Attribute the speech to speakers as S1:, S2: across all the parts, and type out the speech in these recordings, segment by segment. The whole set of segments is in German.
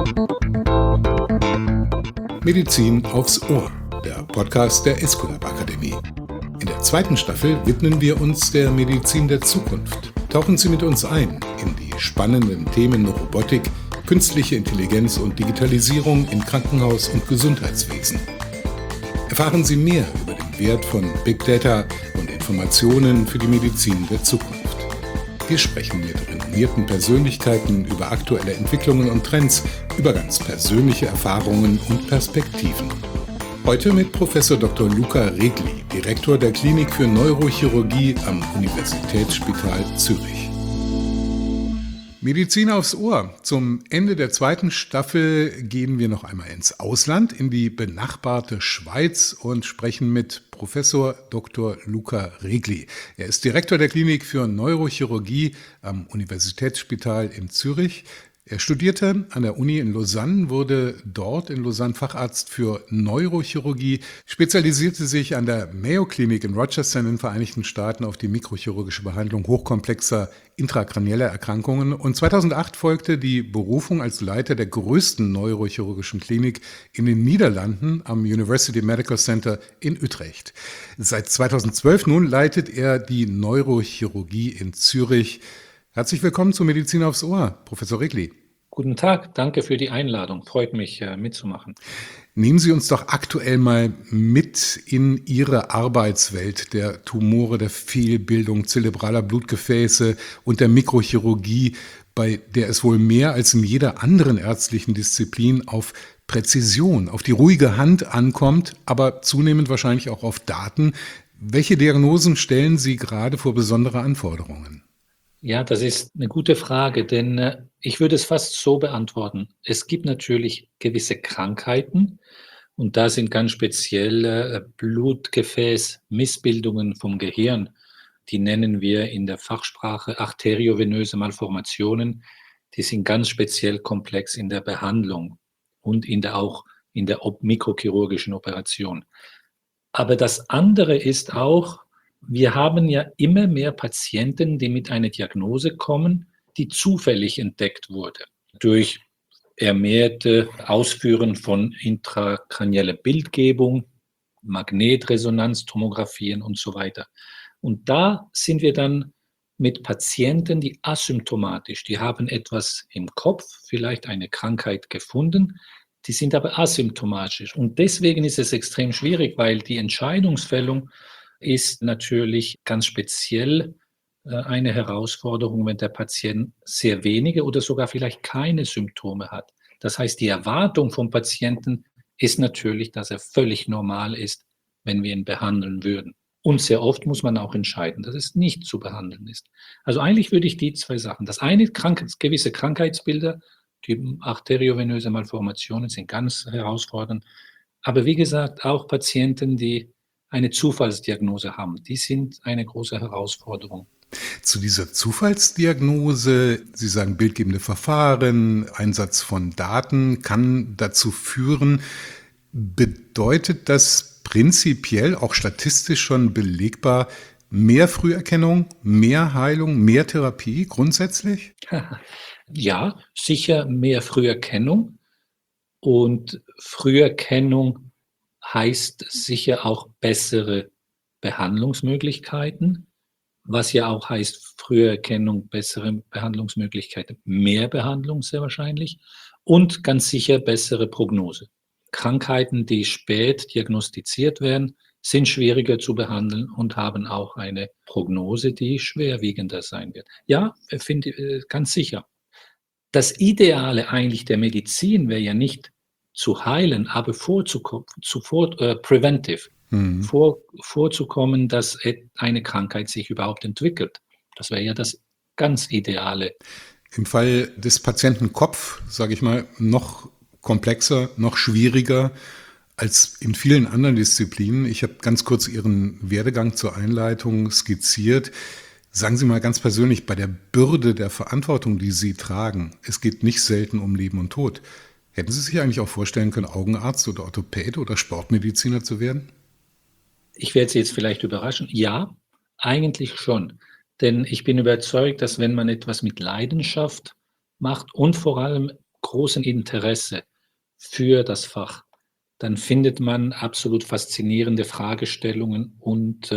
S1: Medizin aufs Ohr, der Podcast der Esculap Akademie. In der zweiten Staffel widmen wir uns der Medizin der Zukunft. Tauchen Sie mit uns ein in die spannenden Themen Robotik, künstliche Intelligenz und Digitalisierung im Krankenhaus- und Gesundheitswesen. Erfahren Sie mehr über den Wert von Big Data und Informationen für die Medizin der Zukunft. Wir sprechen mit renommierten Persönlichkeiten über aktuelle Entwicklungen und Trends, über ganz persönliche Erfahrungen und Perspektiven. Heute mit Professor Dr. Luca Regli, Direktor der Klinik für Neurochirurgie am Universitätsspital Zürich. Medizin aufs Ohr. Zum Ende der zweiten Staffel gehen wir noch einmal ins Ausland, in die benachbarte Schweiz und sprechen mit Professor Dr. Luca Regli. Er ist Direktor der Klinik für Neurochirurgie am Universitätsspital in Zürich. Er studierte an der Uni in Lausanne, wurde dort in Lausanne Facharzt für Neurochirurgie, spezialisierte sich an der Mayo Clinic in Rochester in den Vereinigten Staaten auf die mikrochirurgische Behandlung hochkomplexer intrakranieller Erkrankungen und 2008 folgte die Berufung als Leiter der größten neurochirurgischen Klinik in den Niederlanden am University Medical Center in Utrecht. Seit 2012 nun leitet er die Neurochirurgie in Zürich. Herzlich willkommen zu Medizin aufs Ohr, Professor Regli.
S2: Guten Tag, danke für die Einladung. Freut mich, mitzumachen.
S1: Nehmen Sie uns doch aktuell mal mit in Ihre Arbeitswelt der Tumore, der Fehlbildung zerebraler Blutgefäße und der Mikrochirurgie, bei der es wohl mehr als in jeder anderen ärztlichen Disziplin auf Präzision, auf die ruhige Hand ankommt, aber zunehmend wahrscheinlich auch auf Daten. Welche Diagnosen stellen Sie gerade vor besondere Anforderungen?
S2: Ja, das ist eine gute Frage, denn ich würde es fast so beantworten. Es gibt natürlich gewisse Krankheiten und da sind ganz speziell Blutgefäßmissbildungen vom Gehirn. Die nennen wir in der Fachsprache arteriovenöse Malformationen. Die sind ganz speziell komplex in der Behandlung und auch in der mikrochirurgischen Operation. Aber das andere ist auch, wir haben ja immer mehr Patienten, die mit einer Diagnose kommen, die zufällig entdeckt wurde durch ermehrte Ausführen von intrakranieller Bildgebung, Magnetresonanztomographien und so weiter. Und da sind wir dann mit Patienten, die asymptomatisch, die haben etwas im Kopf, vielleicht eine Krankheit gefunden, die sind aber asymptomatisch. Und deswegen ist es extrem schwierig, weil die Entscheidungsfällung ist natürlich ganz speziell eine Herausforderung, wenn der Patient sehr wenige oder sogar vielleicht keine Symptome hat. Das heißt, die Erwartung vom Patienten ist natürlich, dass er völlig normal ist, wenn wir ihn behandeln würden. Und sehr oft muss man auch entscheiden, dass es nicht zu behandeln ist. Also eigentlich würde ich die zwei Sachen, das eine, gewisse Krankheitsbilder, die arteriovenöse Malformationen sind ganz herausfordernd. Aber wie gesagt, auch Patienten, die eine Zufallsdiagnose haben, die sind eine große Herausforderung.
S1: Zu dieser Zufallsdiagnose, Sie sagen bildgebende Verfahren, Einsatz von Daten kann dazu führen. Bedeutet das prinzipiell, auch statistisch schon belegbar, mehr Früherkennung, mehr Heilung, mehr Therapie grundsätzlich?
S2: Ja, sicher mehr Früherkennung. Und Früherkennung heißt sicher auch bessere Behandlungsmöglichkeiten, was ja auch heißt Früherkennung, bessere Behandlungsmöglichkeiten, mehr Behandlung sehr wahrscheinlich und ganz sicher bessere Prognose. Krankheiten, die spät diagnostiziert werden, sind schwieriger zu behandeln und haben auch eine Prognose, die schwerwiegender sein wird. Ja, finde ganz sicher. Das Ideale eigentlich der Medizin wäre ja nicht zu heilen, aber preventive, vorzukommen, dass eine Krankheit sich überhaupt entwickelt. Das wäre ja das ganz Ideale.
S1: Im Fall des Patienten Kopf, sage ich mal, noch komplexer, noch schwieriger als in vielen anderen Disziplinen. Ich habe ganz kurz Ihren Werdegang zur Einleitung skizziert. Sagen Sie mal ganz persönlich, bei der Bürde der Verantwortung, die Sie tragen, es geht nicht selten um Leben und Tod. Hätten Sie sich eigentlich auch vorstellen können, Augenarzt oder Orthopäde oder Sportmediziner zu werden?
S2: Ich werde Sie jetzt vielleicht überraschen. Ja, eigentlich schon. Denn ich bin überzeugt, dass wenn man etwas mit Leidenschaft macht und vor allem großen Interesse für das Fach, dann findet man absolut faszinierende Fragestellungen und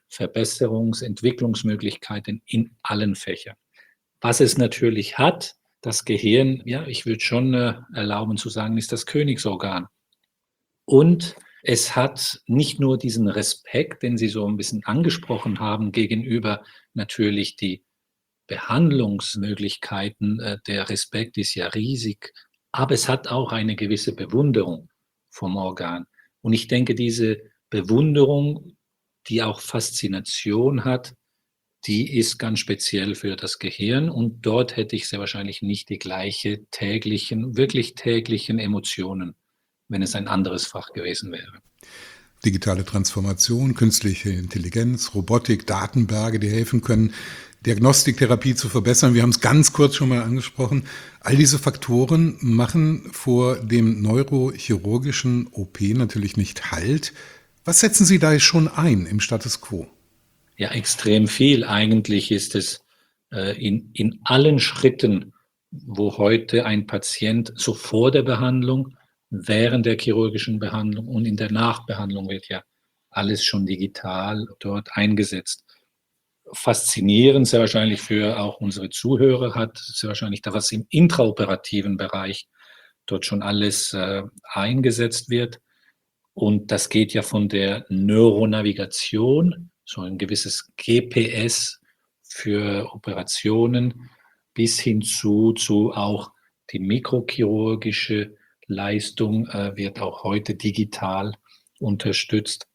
S2: Entwicklungsmöglichkeiten in allen Fächern. Was es natürlich hat, das Gehirn, ja, ich würde schon erlauben zu sagen, ist das Königsorgan. Und es hat nicht nur diesen Respekt, den Sie so ein bisschen angesprochen haben, gegenüber natürlich die Behandlungsmöglichkeiten. Der Respekt ist ja riesig, aber es hat auch eine gewisse Bewunderung vom Organ. Und ich denke, diese Bewunderung, die auch Faszination hat, die ist ganz speziell für das Gehirn. Und dort hätte ich sehr wahrscheinlich nicht die gleiche wirklich täglichen Emotionen, wenn es ein anderes Fach gewesen wäre.
S1: Digitale Transformation, künstliche Intelligenz, Robotik, Datenberge, die helfen können, Diagnostiktherapie zu verbessern. Wir haben es ganz kurz schon mal angesprochen. All diese Faktoren machen vor dem neurochirurgischen OP natürlich nicht Halt. Was setzen Sie da schon ein im Status quo?
S2: Ja, extrem viel. Eigentlich ist es in allen Schritten, wo heute ein Patient so vor der Behandlung, während der chirurgischen Behandlung und in der Nachbehandlung wird ja alles schon digital dort eingesetzt. Faszinierend, sehr wahrscheinlich für auch unsere Zuhörer, hat sehr wahrscheinlich da was im intraoperativen Bereich dort schon alles eingesetzt wird. Und das geht ja von der Neuronavigation, so ein gewisses GPS für Operationen, bis hin zu auch die mikrochirurgische Leistung wird auch heute digital unterstützt.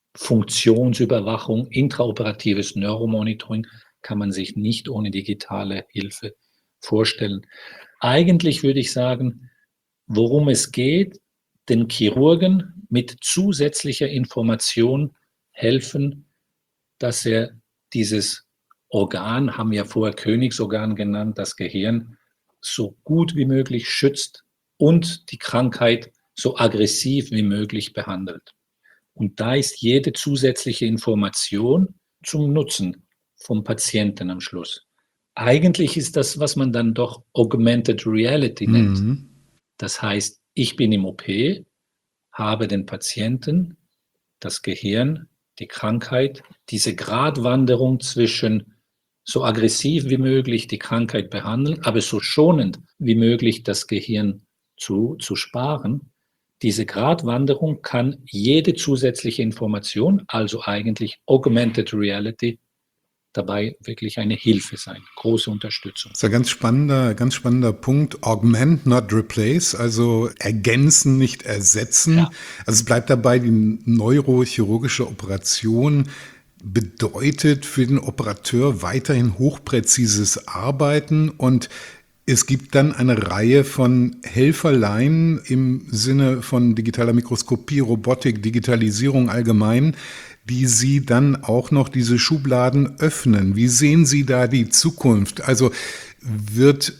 S2: Funktionsüberwachung, intraoperatives Neuromonitoring kann man sich nicht ohne digitale Hilfe vorstellen. Eigentlich würde ich sagen, worum es geht, den Chirurgen mit zusätzlicher Information helfen, dass er dieses Organ, haben wir ja vorher Königsorgan genannt, das Gehirn, so gut wie möglich schützt und die Krankheit so aggressiv wie möglich behandelt. Und da ist jede zusätzliche Information zum Nutzen vom Patienten am Schluss. Eigentlich ist das, was man dann doch Augmented Reality nennt. Das heißt, ich bin im OP, habe den Patienten, das Gehirn, die Krankheit, diese Gratwanderung zwischen so aggressiv wie möglich die Krankheit behandeln, aber so schonend wie möglich das Gehirn zu sparen. Diese Gratwanderung kann jede zusätzliche Information, also eigentlich Augmented Reality, dabei wirklich eine Hilfe sein, große Unterstützung.
S1: Das ist ein ganz spannender Punkt. Augment, not replace, also ergänzen, nicht ersetzen.
S2: Ja.
S1: Also es bleibt dabei, die neurochirurgische Operation bedeutet für den Operateur weiterhin hochpräzises Arbeiten und es gibt dann eine Reihe von Helferlein im Sinne von digitaler Mikroskopie, Robotik, Digitalisierung allgemein, die Sie dann auch noch diese Schubladen öffnen. Wie sehen Sie da die Zukunft? Also wird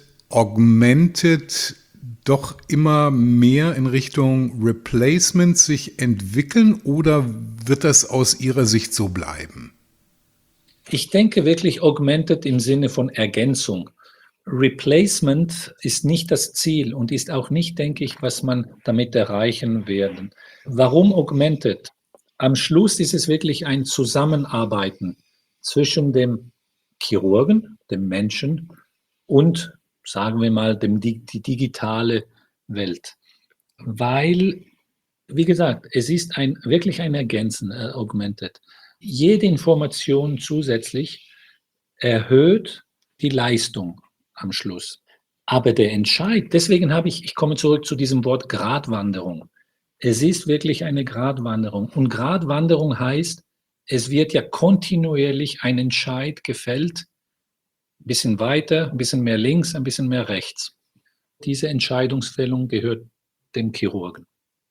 S1: Augmented doch immer mehr in Richtung Replacement sich entwickeln oder wird das aus Ihrer Sicht so bleiben?
S2: Ich denke wirklich Augmented im Sinne von Ergänzung. Replacement ist nicht das Ziel und ist auch nicht, denke ich, was man damit erreichen werden. Warum Augmented? Am Schluss ist es wirklich ein Zusammenarbeiten zwischen dem Chirurgen, dem Menschen und, sagen wir mal, die digitale Welt. Weil, wie gesagt, es ist wirklich ein Ergänzen, Augmented. Jede Information zusätzlich erhöht die Leistung am Schluss. Aber der Entscheid, deswegen ich komme zurück zu diesem Wort Gratwanderung. Es ist wirklich eine Gratwanderung. Und Gratwanderung heißt, es wird ja kontinuierlich ein Entscheid gefällt, ein bisschen weiter, ein bisschen mehr links, ein bisschen mehr rechts. Diese Entscheidungsfällung gehört dem Chirurgen.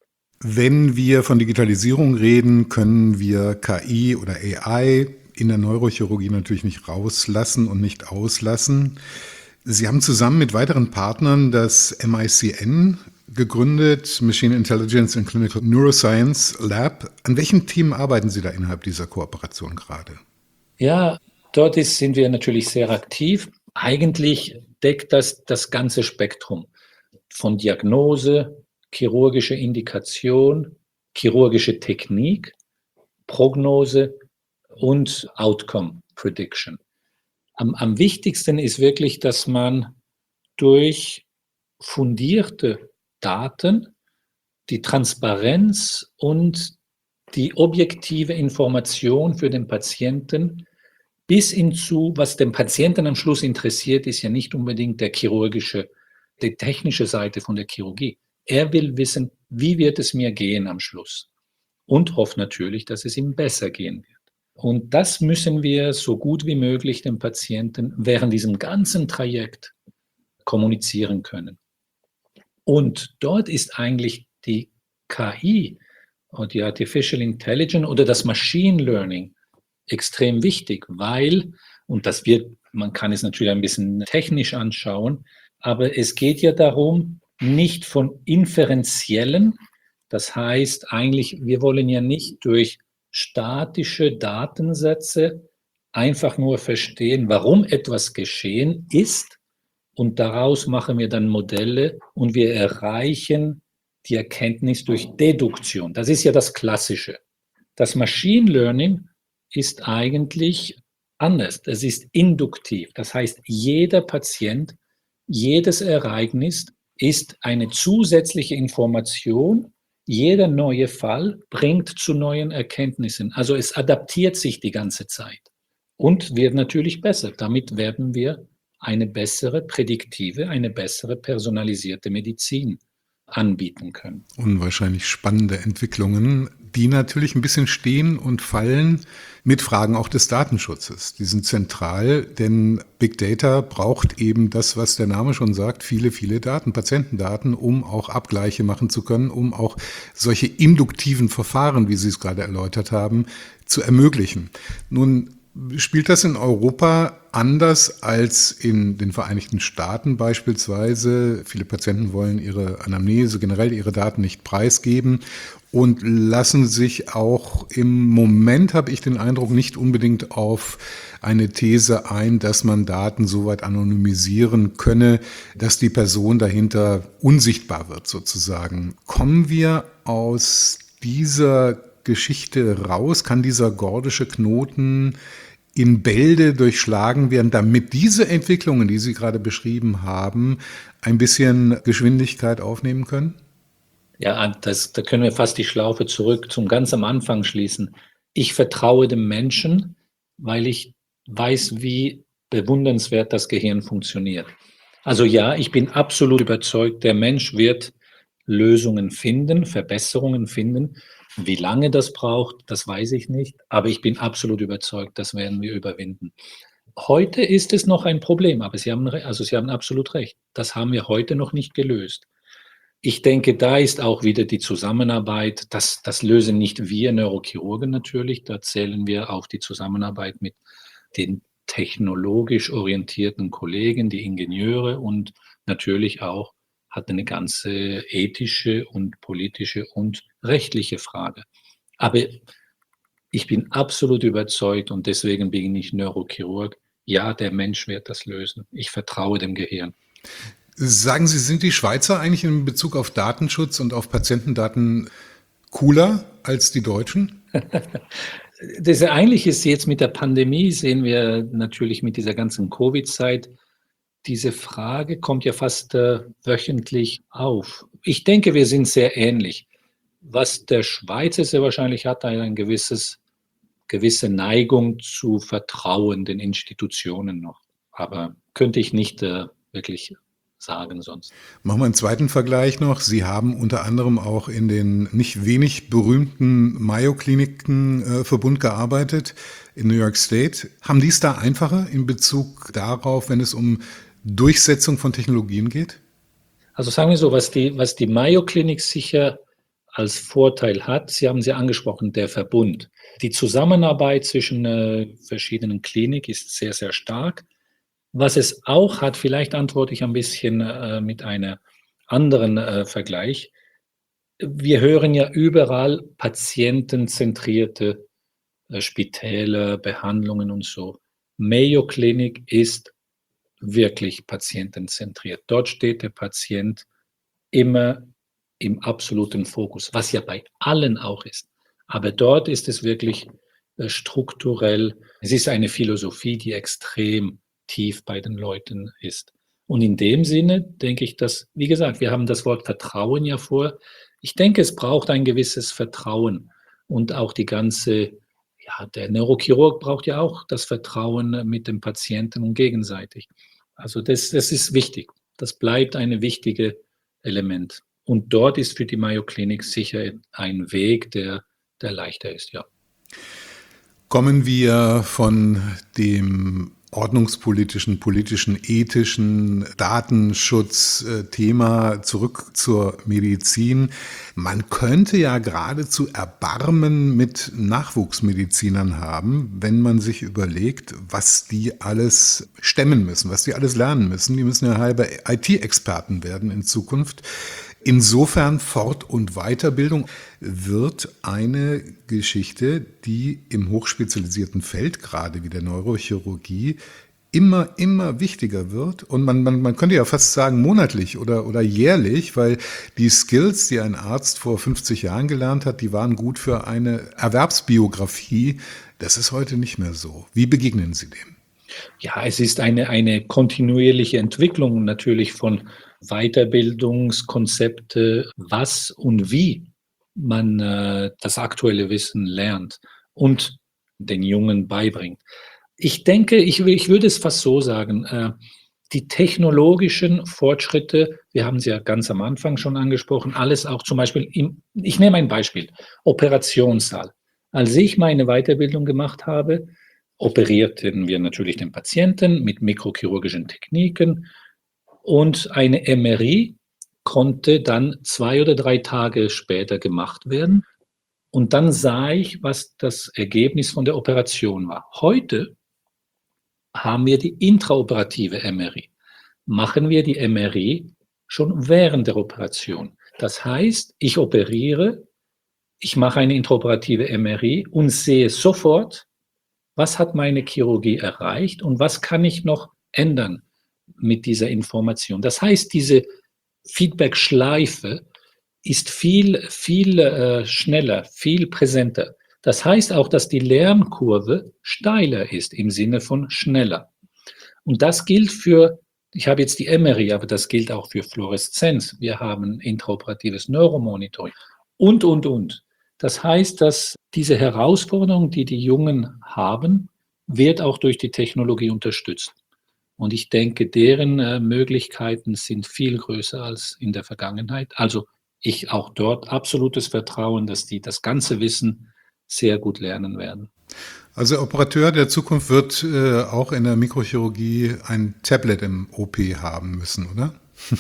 S1: Wenn wir von Digitalisierung reden, können wir KI oder AI in der Neurochirurgie natürlich nicht rauslassen und nicht auslassen. Sie haben zusammen mit weiteren Partnern das MICN gegründet, Machine Intelligence and Clinical Neuroscience Lab. An welchen Themen arbeiten Sie da innerhalb dieser Kooperation gerade?
S2: Ja, dort sind wir natürlich sehr aktiv. Eigentlich deckt das ganze Spektrum. von Diagnose, chirurgische Indikation, chirurgische Technik, Prognose und Outcome Prediction. Am wichtigsten ist wirklich, dass man durch fundierte Daten die Transparenz und die objektive Information für den Patienten bis hin zu, was den Patienten am Schluss interessiert, ist ja nicht unbedingt die technische Seite von der Chirurgie. Er will wissen, wie wird es mir gehen am Schluss und hofft natürlich, dass es ihm besser gehen wird. Und das müssen wir so gut wie möglich dem Patienten während diesem ganzen Trajekt kommunizieren können. Und dort ist eigentlich die KI und die Artificial Intelligence oder das Machine Learning extrem wichtig, weil, und man kann es natürlich ein bisschen technisch anschauen, aber es geht ja darum, nicht von inferenziellen, das heißt eigentlich, wir wollen ja nicht durch statische Datensätze einfach nur verstehen, warum etwas geschehen ist, und daraus machen wir dann Modelle und wir erreichen die Erkenntnis durch Deduktion. Das ist ja das Klassische. Das Machine Learning ist eigentlich anders. Es ist induktiv. Das heißt, jeder Patient, jedes Ereignis ist eine zusätzliche Information. Jeder neue Fall bringt zu neuen Erkenntnissen. Also es adaptiert sich die ganze Zeit und wird natürlich besser. Damit werden wir eine bessere prädiktive, eine bessere personalisierte Medizin anbieten können.
S1: Unwahrscheinlich spannende Entwicklungen, die natürlich ein bisschen stehen und fallen mit Fragen auch des Datenschutzes. Die sind zentral, denn Big Data braucht eben das, was der Name schon sagt, viele, viele Daten, Patientendaten, um auch Abgleiche machen zu können, um auch solche induktiven Verfahren, wie Sie es gerade erläutert haben, zu ermöglichen. Nun spielt das in Europa anders als in den Vereinigten Staaten beispielsweise? Viele Patienten wollen ihre Anamnese, generell ihre Daten nicht preisgeben und lassen sich auch im Moment, habe ich den Eindruck, nicht unbedingt auf eine These ein, dass man Daten so weit anonymisieren könne, dass die Person dahinter unsichtbar wird sozusagen. Kommen wir aus dieser Geschichte raus? Kann dieser gordische Knoten in Bälde durchschlagen werden, damit diese Entwicklungen, die Sie gerade beschrieben haben, ein bisschen Geschwindigkeit aufnehmen können?
S2: Ja, da können wir fast die Schlaufe zurück zum ganz am Anfang schließen. Ich vertraue dem Menschen, weil ich weiß, wie bewundernswert das Gehirn funktioniert. Also ja, ich bin absolut überzeugt, der Mensch wird Lösungen finden, Verbesserungen finden. Wie lange das braucht, das weiß ich nicht, aber ich bin absolut überzeugt, das werden wir überwinden. Heute ist es noch ein Problem, aber Sie haben absolut recht. Das haben wir heute noch nicht gelöst. Ich denke, da ist auch wieder die Zusammenarbeit, das lösen nicht wir Neurochirurgen natürlich, da zählen wir auf die Zusammenarbeit mit den technologisch orientierten Kollegen, die Ingenieure und natürlich auch hat eine ganze ethische und politische und rechtliche Frage. Aber ich bin absolut überzeugt und deswegen bin ich Neurochirurg. Ja, der Mensch wird das lösen. Ich vertraue dem Gehirn.
S1: Sagen Sie, sind die Schweizer eigentlich in Bezug auf Datenschutz und auf Patientendaten cooler als die Deutschen?
S2: Eigentlich ist jetzt mit der Pandemie, sehen wir natürlich mit dieser ganzen Covid-Zeit, diese Frage kommt ja fast wöchentlich auf. Ich denke, wir sind sehr ähnlich. Was der Schweizer sehr wahrscheinlich hat, eine gewisse Neigung zu Vertrauen den Institutionen noch. Aber könnte ich nicht wirklich sagen sonst.
S1: Machen wir einen zweiten Vergleich noch. Sie haben unter anderem auch in den nicht wenig berühmten Mayo-Kliniken-Verbund gearbeitet in New York State. Haben die es da einfacher in Bezug darauf, wenn es um Durchsetzung von Technologien geht?
S2: Also sagen wir so, was die Mayo-Klinik sicher als Vorteil hat, Sie haben sie angesprochen, der Verbund. Die Zusammenarbeit zwischen verschiedenen Kliniken ist sehr, sehr stark. Was es auch hat, vielleicht antworte ich ein bisschen mit einem anderen Vergleich. Wir hören ja überall patientenzentrierte Spitäler, Behandlungen und so. Mayo Clinic ist wirklich patientenzentriert. Dort steht der Patient immer im absoluten Fokus, was ja bei allen auch ist. Aber dort ist es wirklich strukturell. Es ist eine Philosophie, die extrem tief bei den Leuten ist. Und in dem Sinne denke ich, dass, wie gesagt, wir haben das Wort Vertrauen ja vor. Ich denke, es braucht ein gewisses Vertrauen und auch die ganze, ja, der Neurochirurg braucht ja auch das Vertrauen mit dem Patienten und gegenseitig. Also das ist wichtig. Das bleibt ein wichtiges Element. Und dort ist für die Mayo Clinic sicher ein Weg, der leichter ist, ja.
S1: Kommen wir von dem ordnungspolitischen, politischen, ethischen Datenschutzthema zurück zur Medizin. Man könnte ja geradezu Erbarmen mit Nachwuchsmedizinern haben, wenn man sich überlegt, was die alles stemmen müssen, was die alles lernen müssen. Die müssen ja halbe IT-Experten werden in Zukunft. Insofern Fort- und Weiterbildung wird eine Geschichte, die im hochspezialisierten Feld, gerade wie der Neurochirurgie, immer wichtiger wird. Und man könnte ja fast sagen monatlich oder jährlich, weil die Skills, die ein Arzt vor 50 Jahren gelernt hat, die waren gut für eine Erwerbsbiografie. Das ist heute nicht mehr so. Wie begegnen Sie dem?
S2: Ja, es ist eine kontinuierliche Entwicklung natürlich von Weiterbildungskonzepte, was und wie man das aktuelle Wissen lernt und den Jungen beibringt. Ich denke, ich würde es fast so sagen, die technologischen Fortschritte, wir haben sie ja ganz am Anfang schon angesprochen, alles auch zum Beispiel, ich nehme ein Beispiel, Operationssaal. Als ich meine Weiterbildung gemacht habe, operierten wir natürlich den Patienten mit mikrochirurgischen Techniken und eine MRI konnte dann 2 oder 3 Tage später gemacht werden. Und dann sah ich, was das Ergebnis von der Operation war. Heute haben wir die intraoperative MRI. Machen wir die MRI schon während der Operation. Das heißt, ich operiere, ich mache eine intraoperative MRI und sehe sofort, was hat meine Chirurgie erreicht und was kann ich noch ändern mit dieser Information. Das heißt, diese Feedback-Schleife ist viel schneller, viel präsenter. Das heißt auch, dass die Lernkurve steiler ist im Sinne von schneller. Und das gilt für, ich habe jetzt die MRI, aber das gilt auch für Fluoreszenz. Wir haben intraoperatives Neuromonitoring und. Das heißt, dass diese Herausforderung, die die Jungen haben, wird auch durch die Technologie unterstützt. Und ich denke, deren Möglichkeiten sind viel größer als in der Vergangenheit. Also ich auch dort absolutes Vertrauen, dass die das ganze Wissen sehr gut lernen werden.
S1: Also der Operateur der Zukunft wird auch in der Mikrochirurgie ein Tablet im OP haben müssen, oder?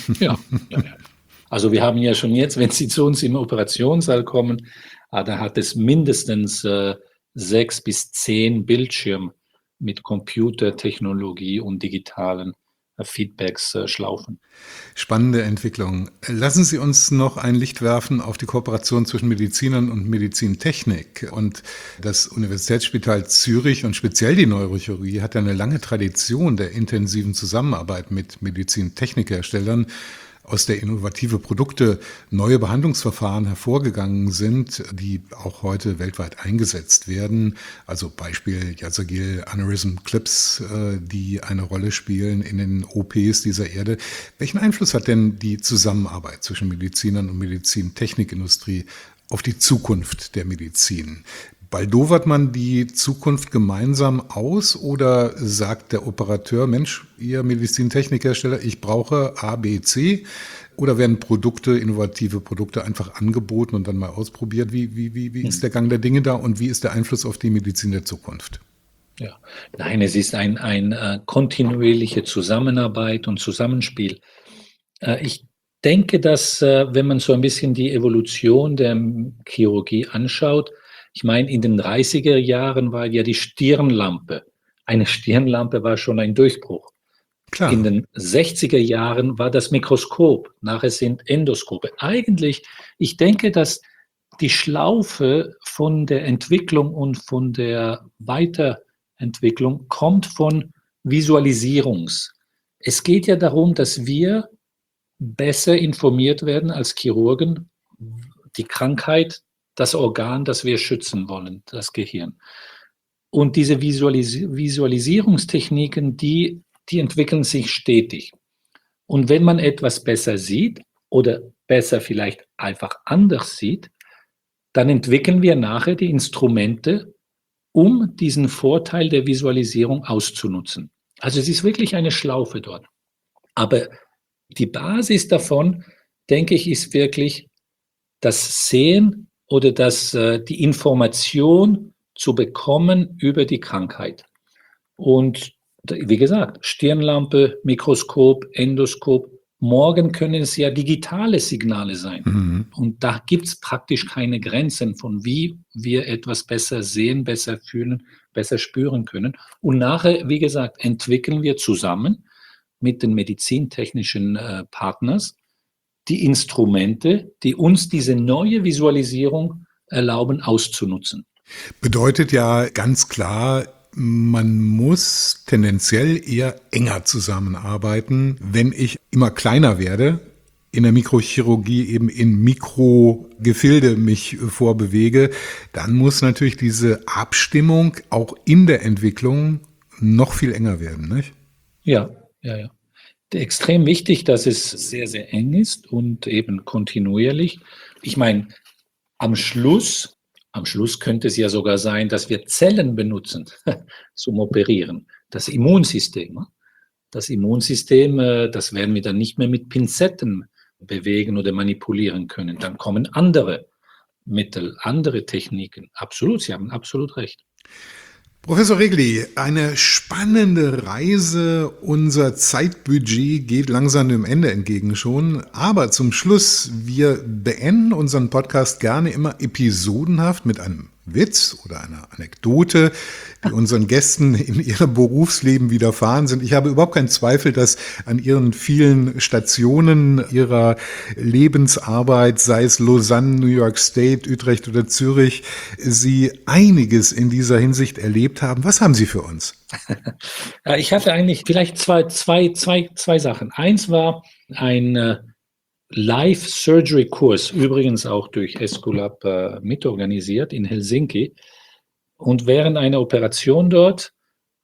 S2: Ja. Also wir haben ja schon jetzt, wenn Sie zu uns im Operationssaal kommen, da hat es mindestens 6 bis 10 Bildschirme mit Computertechnologie und digitalen Feedbacks Schlaufen.
S1: Spannende Entwicklung. Lassen Sie uns noch ein Licht werfen auf die Kooperation zwischen Medizinern und Medizintechnik. Und das Universitätsspital Zürich und speziell die Neurochirurgie hat ja eine lange Tradition der intensiven Zusammenarbeit mit Medizintechnikherstellern, aus der innovative Produkte, neue Behandlungsverfahren hervorgegangen sind, die auch heute weltweit eingesetzt werden. Also Beispiel Yasagil Aneurysm Clips, die eine Rolle spielen in den OPs dieser Erde. Welchen Einfluss hat denn die Zusammenarbeit zwischen Medizinern und Medizintechnikindustrie auf die Zukunft der Medizin? Baldowert man die Zukunft gemeinsam aus oder sagt der Operateur, Mensch, ihr Medizintechnikhersteller, ich brauche A, B, C? Oder werden Produkte, innovative Produkte einfach angeboten und dann mal ausprobiert? Wie ist der Gang der Dinge da und wie ist der Einfluss auf die Medizin der Zukunft?
S2: Ja, nein, es ist ein kontinuierliche Zusammenarbeit und Zusammenspiel. Ich denke, dass, wenn man so ein bisschen die Evolution der Chirurgie anschaut, ich meine, in den 30er Jahren war ja die Stirnlampe. Eine Stirnlampe war schon ein Durchbruch. In
S1: Klar.
S2: den 60er Jahren war das Mikroskop, nachher sind Endoskope. Eigentlich, ich denke, dass die Schlaufe von der Entwicklung und von der Weiterentwicklung kommt von Visualisierungs. Es geht ja darum, dass wir besser informiert werden als Chirurgen, die Krankheit, das Organ, das wir schützen wollen, das Gehirn. Und diese Visualisierungstechniken, die entwickeln sich stetig. Und wenn man etwas besser sieht oder besser vielleicht einfach anders sieht, dann entwickeln wir nachher die Instrumente, um diesen Vorteil der Visualisierung auszunutzen. Also es ist wirklich eine Schlaufe dort. Aber die Basis davon, denke ich, ist wirklich das Sehen oder die Information zu bekommen über die Krankheit. Und wie gesagt, Stirnlampe, Mikroskop, Endoskop, morgen können es ja digitale Signale sein.
S1: Mhm.
S2: Und da gibt es praktisch keine Grenzen, von wie wir etwas besser sehen, besser fühlen, besser spüren können. Und nachher, wie gesagt, entwickeln wir zusammen mit den medizintechnischen Partners die Instrumente, die uns diese neue Visualisierung erlauben auszunutzen.
S1: Bedeutet ja ganz klar, man muss tendenziell eher enger zusammenarbeiten, wenn ich immer kleiner werde, in der Mikrochirurgie eben in Mikrogefilde mich vorbewege, dann muss natürlich diese Abstimmung auch in der Entwicklung noch viel enger werden, nicht?
S2: Ja. Extrem wichtig, dass es sehr, sehr eng ist und eben kontinuierlich. Ich meine, am Schluss könnte es ja sogar sein, dass wir Zellen benutzen zum Operieren. Das Immunsystem, das werden wir dann nicht mehr mit Pinzetten bewegen oder manipulieren können. Dann kommen andere Mittel, andere Techniken. Absolut, Sie haben absolut recht.
S1: Professor Regli, eine spannende Reise. Unser Zeitbudget geht langsam dem Ende entgegen schon. Aber zum Schluss, wir beenden unseren Podcast gerne immer episodenhaft mit einem Witz oder einer Anekdote, die unseren Gästen in ihrem Berufsleben widerfahren sind. Ich habe überhaupt keinen Zweifel, dass an ihren vielen Stationen ihrer Lebensarbeit, sei es Lausanne, New York State, Utrecht oder Zürich, Sie einiges in dieser Hinsicht erlebt haben. Was haben Sie für uns?
S2: Ich hatte eigentlich vielleicht zwei Sachen. Eins war ein Live-Surgery-Kurs, übrigens auch durch Esculap mitorganisiert in Helsinki. Und während einer Operation dort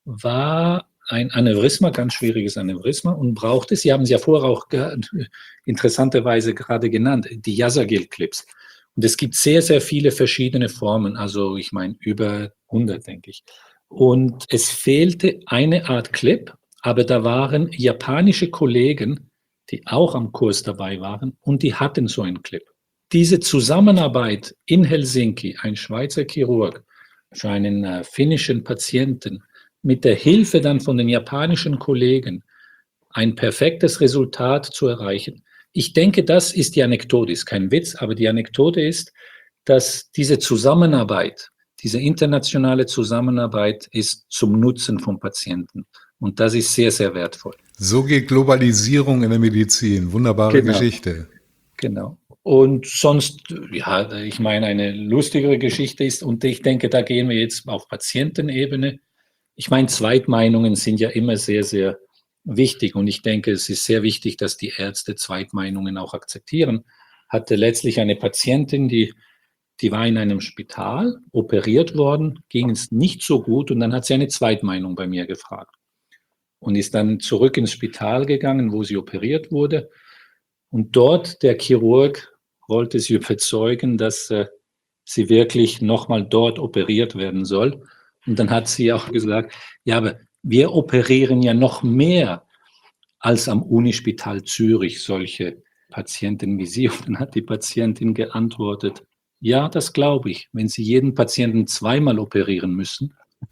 S2: war ein Aneurysma, ganz schwieriges Aneurysma, und brauchte, Sie haben es ja vorher auch interessanterweise gerade genannt, die Yasagil-Clips. Und es gibt sehr, sehr viele verschiedene Formen, also ich meine über 100, denke ich. Und es fehlte eine Art Clip, aber da waren japanische Kollegen, die auch am Kurs dabei waren, und die hatten so einen Clip. Diese Zusammenarbeit in Helsinki, ein Schweizer Chirurg für einen finnischen Patienten, mit der Hilfe dann von den japanischen Kollegen ein perfektes Resultat zu erreichen. Ich denke, das ist die Anekdote, ist kein Witz, aber die Anekdote ist, dass diese Zusammenarbeit, diese internationale Zusammenarbeit ist zum Nutzen von Patienten. Und das ist sehr, sehr wertvoll.
S1: So geht Globalisierung in der Medizin. Wunderbare Geschichte.
S2: Genau. Und sonst, ja, ich meine, eine lustigere Geschichte ist, und ich denke, da gehen wir jetzt auf Patientenebene. Ich meine, Zweitmeinungen sind ja immer sehr, sehr wichtig. Und ich denke, es ist sehr wichtig, dass die Ärzte Zweitmeinungen auch akzeptieren. Hatte letztlich eine Patientin, die war in einem Spital, operiert worden, ging es nicht so gut, und dann hat sie eine Zweitmeinung bei mir gefragt. Und ist dann zurück ins Spital gegangen, wo sie operiert wurde. Und dort, der Chirurg wollte sie überzeugen, dass sie wirklich nochmal dort operiert werden soll. Und dann hat sie auch gesagt, ja, aber wir operieren ja noch mehr als am Unispital Zürich solche Patienten wie Sie. Und dann hat die Patientin geantwortet, ja, das glaube ich, wenn Sie jeden Patienten zweimal operieren müssen.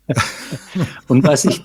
S2: Und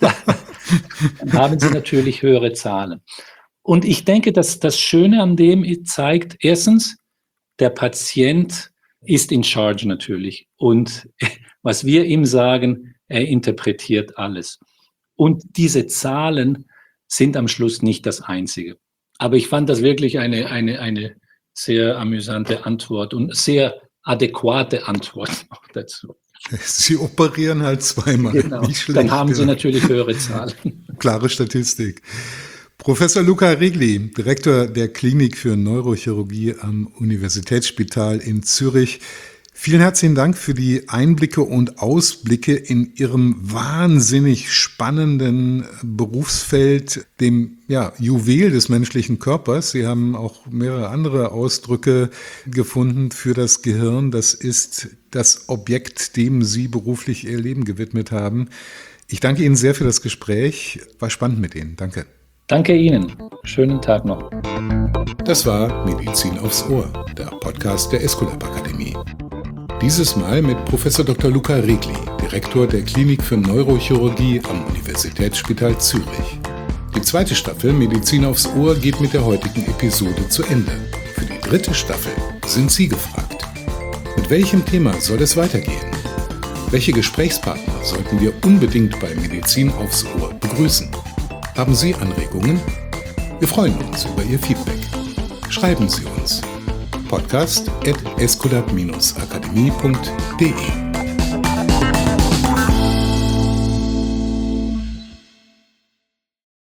S2: dann haben Sie natürlich höhere Zahlen. Und ich denke, dass das Schöne an dem zeigt, erstens, der Patient ist in charge natürlich. Und was wir ihm sagen, er interpretiert alles. Und diese Zahlen sind am Schluss nicht das Einzige. Aber ich fand das wirklich eine sehr amüsante Antwort und sehr adäquate Antwort auch dazu.
S1: Sie operieren halt zweimal.
S2: Genau.
S1: Nicht schlecht,
S2: Dann haben Sie natürlich höhere Zahlen.
S1: Klare Statistik. Professor Luca Regli, Direktor der Klinik für Neurochirurgie am Universitätsspital in Zürich. Vielen herzlichen Dank für die Einblicke und Ausblicke in Ihrem wahnsinnig spannenden Berufsfeld, dem Juwel des menschlichen Körpers. Sie haben auch mehrere andere Ausdrücke gefunden für das Gehirn. Das ist das Objekt, dem Sie beruflich Ihr Leben gewidmet haben. Ich danke Ihnen sehr für das Gespräch. War spannend mit Ihnen. Danke.
S2: Danke Ihnen. Schönen Tag noch.
S1: Das war Medizin aufs Ohr, der Podcast der Esculap Akademie. Dieses Mal mit Professor Dr. Luca Regli, Direktor der Klinik für Neurochirurgie am Universitätsspital Zürich. Die zweite Staffel Medizin aufs Ohr geht mit der heutigen Episode zu Ende. Für die dritte Staffel sind Sie gefragt. Mit welchem Thema soll es weitergehen? Welche Gesprächspartner sollten wir unbedingt bei Medizin aufs Ohr begrüßen? Haben Sie Anregungen? Wir freuen uns über Ihr Feedback. Schreiben Sie uns. podcast@esculap-akademie.de